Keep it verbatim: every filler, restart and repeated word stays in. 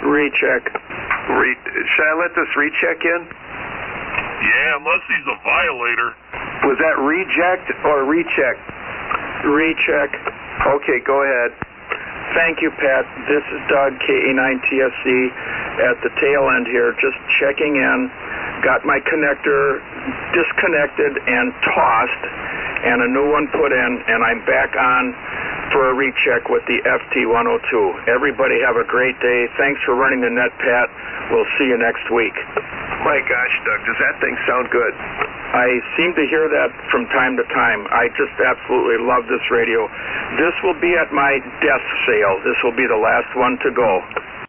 Recheck. Re- Should I let this recheck in? Yeah, unless he's a violator. Was that reject or recheck? Recheck. Okay, go ahead. Thank you, Pat. This is Doug, K A nine T S C, at the tail end here, just checking in. Got my connector disconnected and tossed, and a new one put in, and I'm back on for a recheck with the F T one oh two. Everybody have a great day. Thanks for running the net, Pat. We'll see you next week. My gosh, Doug, does that thing sound good? I seem to hear that from time to time. I just absolutely love this radio. This will be at my death sale. This will be the last one to go.